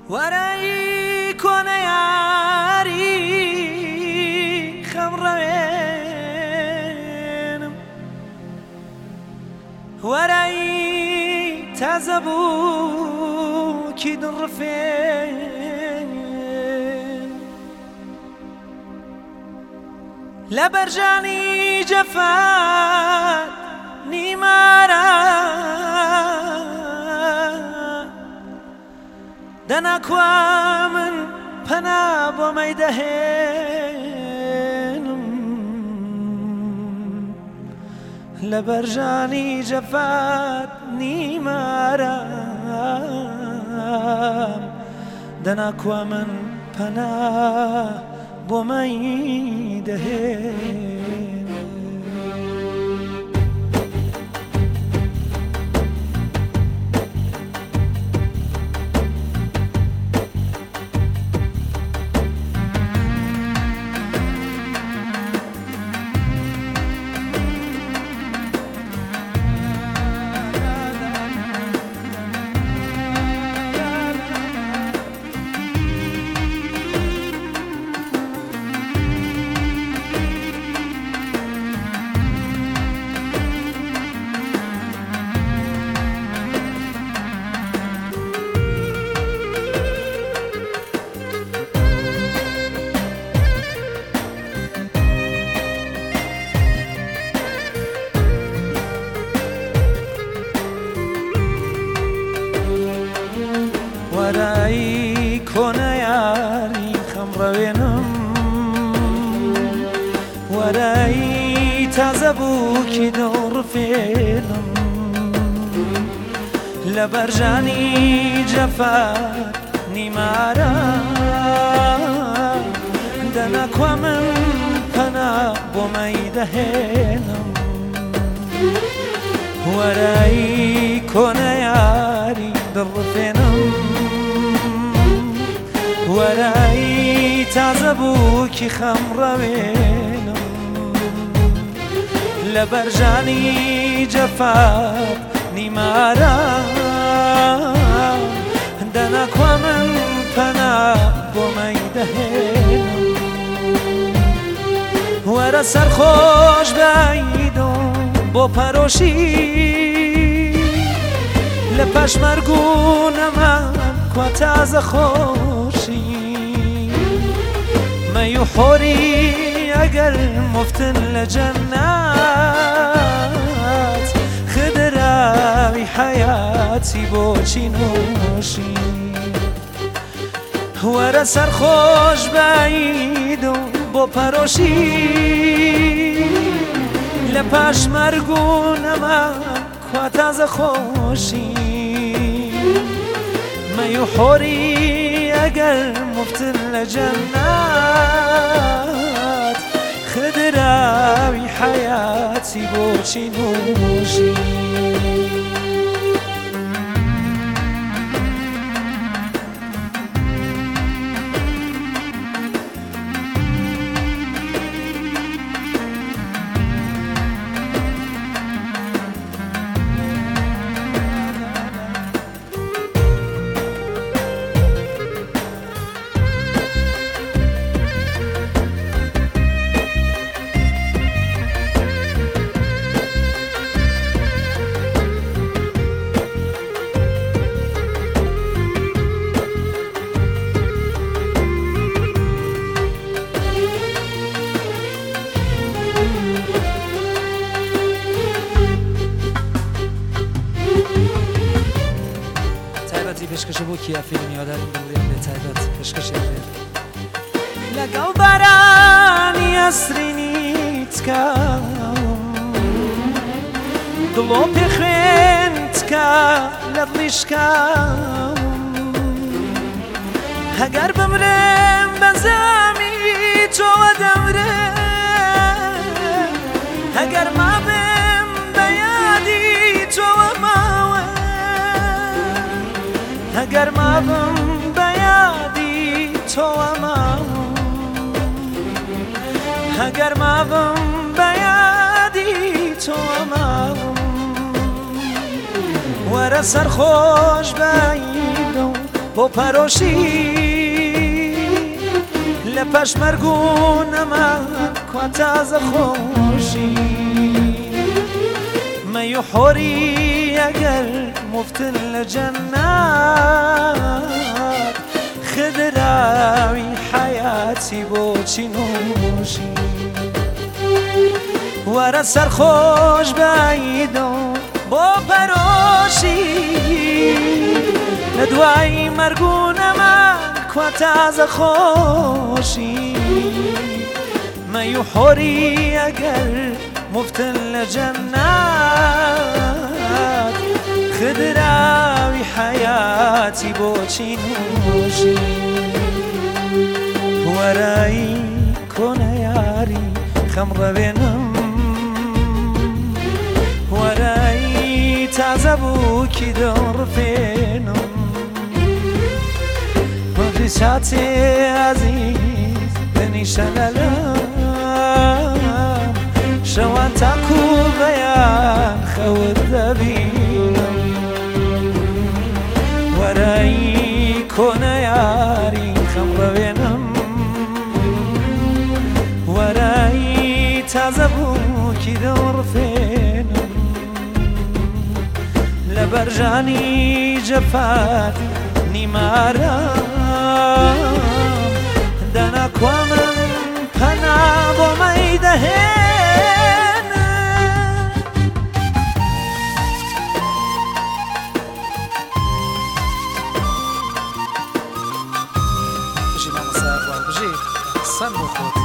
ورایی کنه یاری خمرینم ورایی تازه بو کی درفین لبرجانی جفات نیمارا دناکوا من پنا بۆ مەیدەهێنم لە بەرژانی جەفات نیمارام دەناکوا من پەنا بۆ مەیدەهێنم ورایی کنه یاری خمرینم ورایی تازه بو کی دور فینم لبرجانی جفا نیمارا دناکوا من پنا بو میدهینم ورایی کنه یاری در فینم ورایی تازه بو کی خمرینم لبرجانی جفات نیمارا دناکوا من پنا بۆ مەیدەهێنم وەرە سەرخۆش بەعیدم بۆ پەرۆشی لە پەشمەرگونەمان کوا تازە خۆشی مەی و حۆری ئەگەر مفتن لە جەنات خدراوی حەیاتی بۆچی نۆشی وەرە سەرخۆش بەعیدم بۆ پەرۆشی لە پەشمەرگونەمان کوا تازە خۆشی مەی و حۆری ئەگەر مفتن لە جەنات خدراوی حەیاتی بۆچی نۆشی پێشکەشە بۆ کیا فیلمی یادارم دڵێن لێ تایبەت پێشکەشێک لەگەڵ بارانی ئەسرینی تکام دڵۆ پێخوێن تکا لە دڵیشکام هەگەر بمرم بە زەمی تۆوە دەمرم هەگەر مابم بە یادی تۆوە ماوە هەگەر مابم بە یادی تۆوە ماوە هەگەر مابم بە یادی تۆوە ماوە وەرە سەرخۆش بەعیدم بۆ پەرۆشی لە پەشمەرگون ئەمان کوا تازە خۆشی مەی و حۆری ئەگەر مفتن لە جەنات خدراوی حیاتی بۆچی نوشی وەرە سەرخۆش بەعیدۆ بۆ پەرۆشی لە دوای مەرگونەمان کوا تازە خۆشی مەی و حۆری ئەگەر مفتن لە جەنات خدراوی حیاتی بۆچی نوشی وەرایی کۆنە یاری خەمڕەوێنم وەرایی تازە بووکی دڵڕفێنم وەقتی چاتێ عەزیز بنیشە لەلام شەوان تاکو بەیان خەوت دەبینم وەرایی کۆنە یاری خەمڕەوێنم وەرایی تازە بووکی دڵڕفێنم لە بەرژانی جەفات نیمارم دانا کوا من پەنا بۆ مەی دەهێنە بژی مامۆستا بژی سەن بۆ خۆت